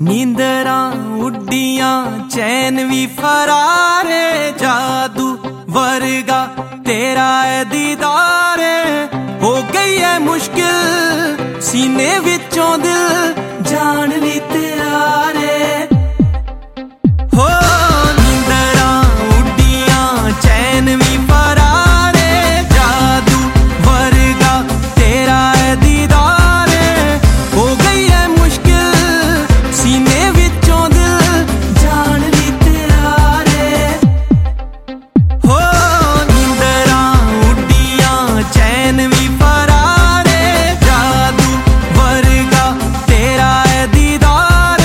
नींदरा उड्डियां चैन भी फरारे, जादू वर्गा तेरा है दीदार, हो गई है मुश्किल सीने विचों दिल जान भी तेरा रे। हो नींदरा उड्डियां चैन भी फरारे, जादू वर्गा तेरा है दीदार, हो गई है मुश्किल सीने विचों दिल जान भी तेरा रे। हो नींदरा उड्डियां चैन भी फरारे, जादू वर्गा तेरा है दीदार।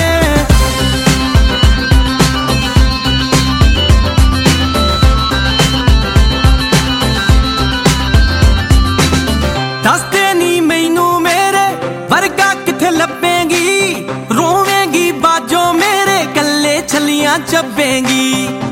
दसदे नी मैनू मेरे वर्गा किथे लभेगी, रोवेंगी बाजो मेरे कल्ले छलियां चबेंगी।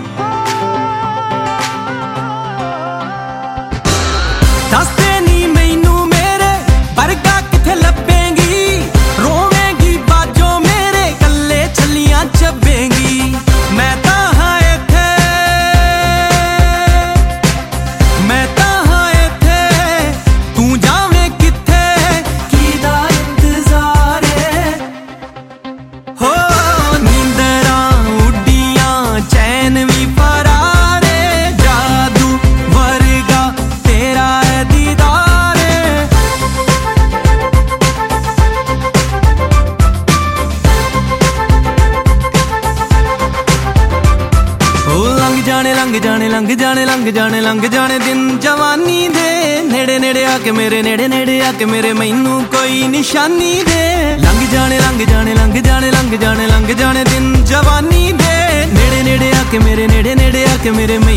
दसदे नी मैनू मेरे वर्गा किथे लभेगी, रोवेंगी बाजो मेरे कल्ले छलियां चबेंगी। मैं तां हां इत्थे, मैं तां हां इत्थे, तू जावें किथे कीदा इंतजार है। हो नींदरा उड्डियां चैन भी फरारे, जादू वर्गा तेरा है दीदार। ओ लंघ जाने लंघ जाने लंघ जाने लंघ जाने लंघ जाने दिन जवानी दे, नेड़े नेड़े आके मेरे नेड़े नेड़े आके मेरे मैनू कोई निशानी दे। लंघ जाने लंघ जाने लंघ जाने लंघ जाने लंघ जाने दिन जवानी दे, नेड़े नेड़े आके मेरे नेड़े नेड़े आके मेरे